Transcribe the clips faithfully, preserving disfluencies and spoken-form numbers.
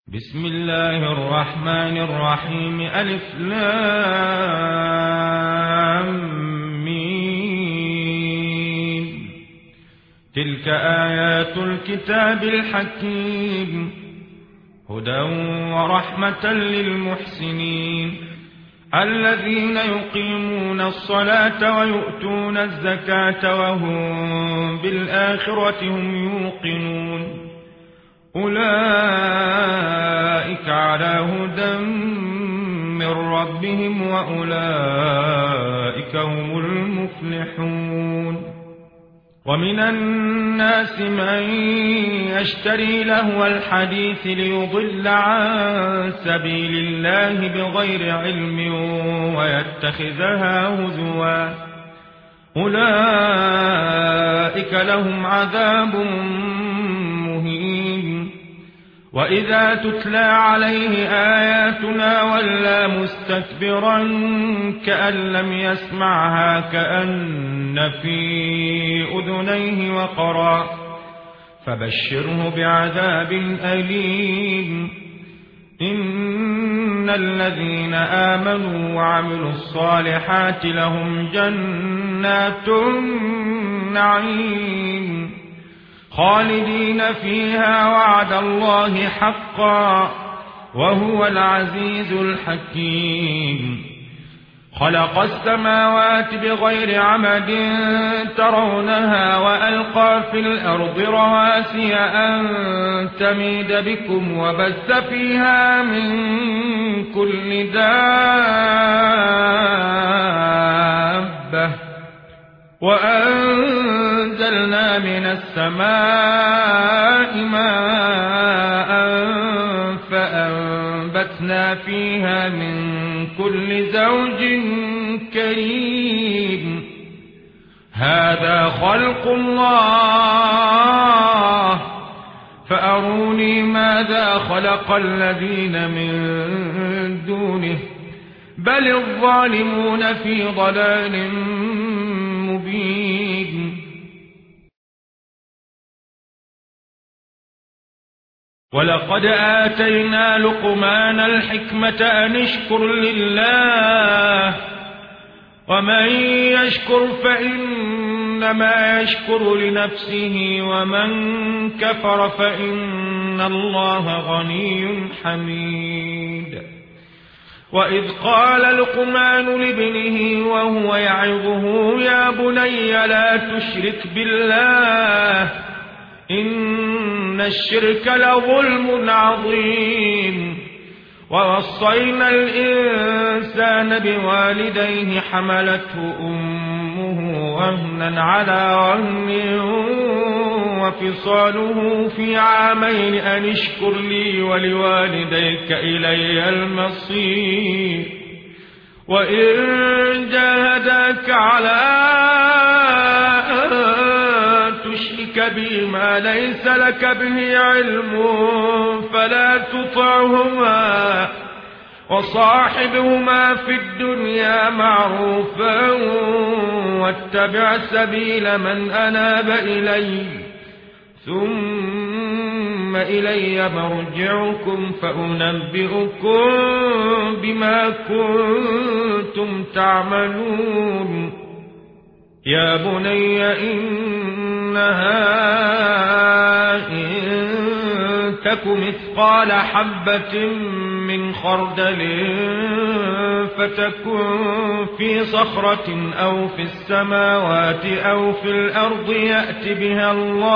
بسم الله الرحمن الرحيم. ألف لام ميم. تلك آيات الكتاب الحكيم هدى ورحمة للمحسنين الذين يقيمون الصلاة ويؤتون الزكاة وهم بالآخرة هم يوقنون أولئك على هدى من ربهم وأولئك هم المفلحون. ومن الناس من يشتري لهو الحديث ليضل عن سبيل الله بغير علم ويتخذها هزوا أولئك لهم عذاب مهين. وإذا تتلى عليه آياتنا ولى مستكبرا كأن لم يسمعها كأن في أذنيه وقرا فبشره بعذاب أليم. إن الذين آمنوا وعملوا الصالحات لهم جنات النعيم خالدين فيها وعد الله حقا وهو العزيز الحكيم. خلق السماوات بغير عمد ترونها وألقى في الأرض رواسي أن تميد بكم وبث فيها من كل دابة وأنزلنا من السماء ماء فأنبتنا فيها من كل زوج كريم. هذا خلق الله فأروني ماذا خلق الذين من دونه بل الظالمون في ضلال مبين. ولقد آتينا لقمان الحكمة أن اشكر لله ومن يشكر فإنما يشكر لنفسه ومن كفر فإن الله غني حميد. وإذ قال لقمان لابنه وهو يعظه يا بني لا تشرك بالله إن الشرك لظلم عظيم. ووصينا الإنسان بوالديه حملته أمه وهنا على وهن وفصاله في عامين أن اشكر لي ولوالديك إلي المصير. وإن جاهداك على أن تشرك بي ما ليس لك به علم فلا تطعهما وصاحبهما في الدنيا معروفا واتبع سبيل من أناب إلي ثم إلي مرجعكم فأنبئكم بما كنتم تعملون. يا بني إنها إن تك مثقال حبة من خردل فتكن في صخرة أو في السماوات أو في الأرض يأت بها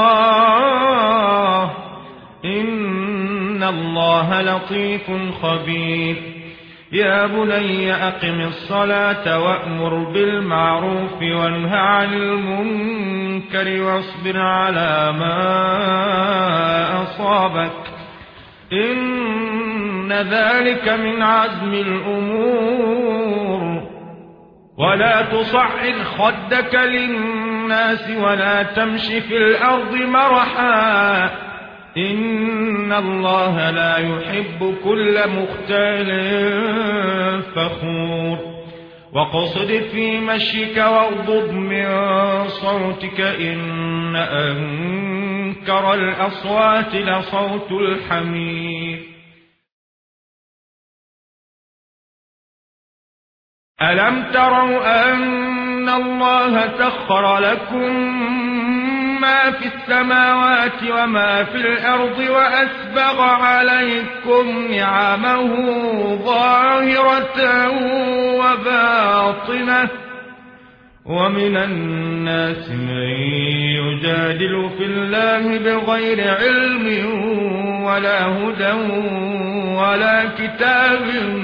الله إن الله لطيف خبير. يا بني أقم الصلاة وأمر بالمعروف وانه عن المنكر واصبر على ما أصابك إن ذلك من عزم الأمور. ولا تصعد خدك للناس ولا تمش في الأرض مرحا إن الله لا يحب كل مختال فخور. واقصد في مشيك واغضض من صوتك إن أنكر الأصوات لصوت الحمير. ألم تروا أن الله سخر لكم ما في السماوات وما في الأرض وأسبغ عليكم نعمه ظاهرة وباطنة ومن الناس من يجادل في الله بغير علم ولا هدى ولا كتاب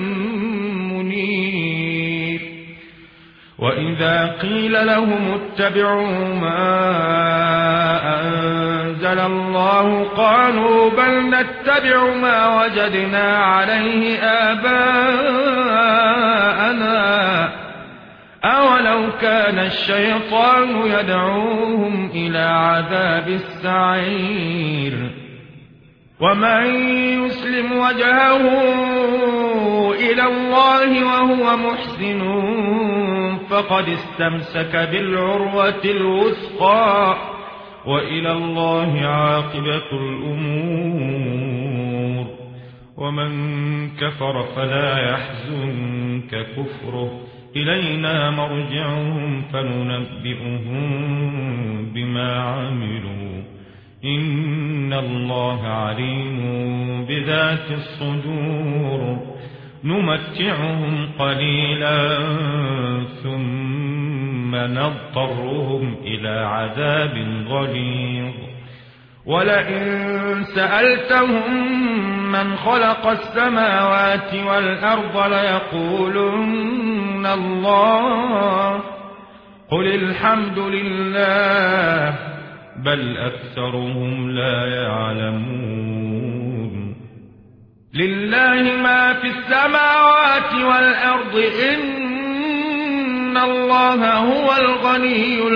منير. وإذا قيل لهم اتبعوا ما أنزل الله قالوا بل نتبع ما وجدنا عليه آباءنا أولو كان الشيطان يدعوهم إلى عذاب السعير. ومن يسلم وجهه إلى الله وهو محسن فقد استمسك بالعروة الوثقى وإلى الله عاقبة الأمور. ومن كفر فلا يحزنك كفره إلينا مرجعهم فننبئهم بما عملوا إن الله عليم بذات الصدور. نمتعهم قليلا ثم نضطرهم إلى عذاب غليظ. ولئن سألتهم من خلق السماوات والأرض ليقولن الله قل الحمد لله بل أكثرهم لا يعلمون. لله ما في السماوات والأرض إن الله هو الغني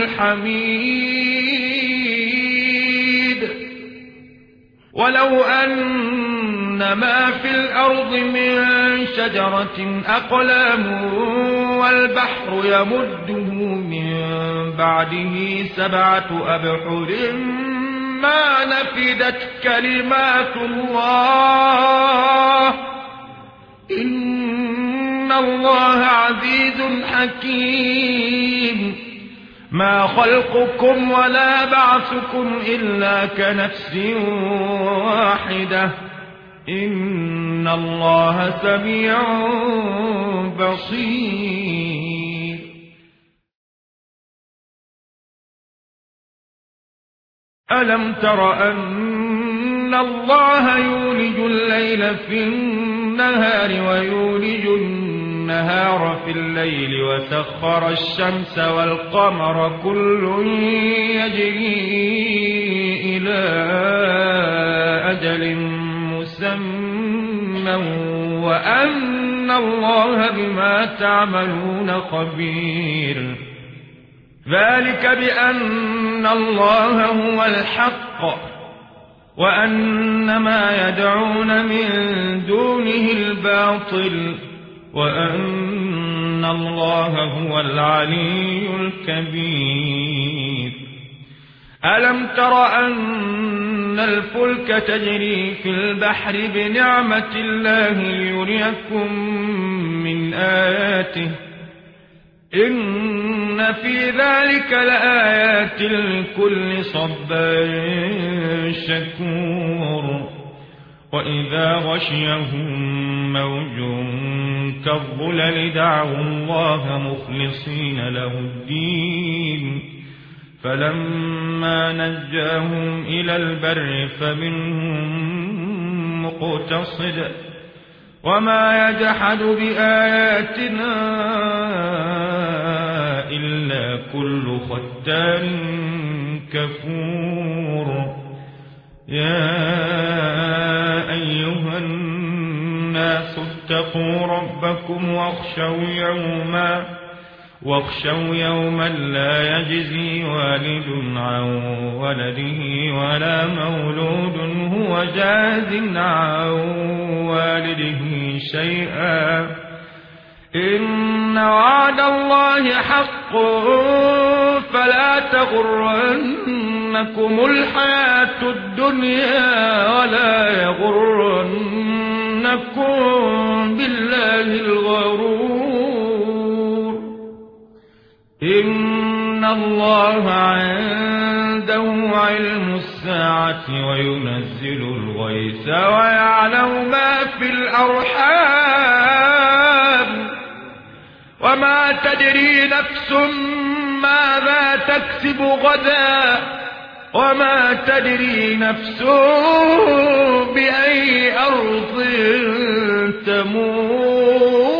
الحميد. ولو أن ما في الأرض من شجرة أقلام والبحر يمده من بعده سبعة أبحر ما نفدت كلمات الله إن الله عزيز حكيم. ما خلقكم ولا بعثكم إلا كنفس واحدة إن الله سميع بصير. ألم تر أن الله يولج الليل في النهار ويولج النهار في الليل وسخر الشمس والقمر كل يجري إلى أجل مسمى وأن الله بما تعملون خبير. ذلك بأن الله هو الحق وأن ما يدعون من دونه الباطل وأن الله هو العلي الكبير. ألم تر أن الفلك تجري في البحر بنعمة الله ليريكم من آياته إن في ذلك لآيات لكل صبار شكور. وإذا غشيهم موج كالظلل دعوا الله مخلصين له الدين فلما نجاهم إلى البر فمنهم مقتصد وما يجحد بآياتنا إلا كل ختار كفور. يا أيها الناس اتقوا ربكم واخشوا يوما واخشوا يوما لا يجزي والد عن ولده ولا مولود هو جاز عن والده شيئا إن وعد الله حق فلا تغرنكم الحياة الدنيا ولا يغرنكم بالله الغرور. الله عنده علم الساعة وينزل الغيث ويعلم ما في الأرحام وما تدري نفس ماذا تكسب غدا وما تدري نفس بأي أرض تموت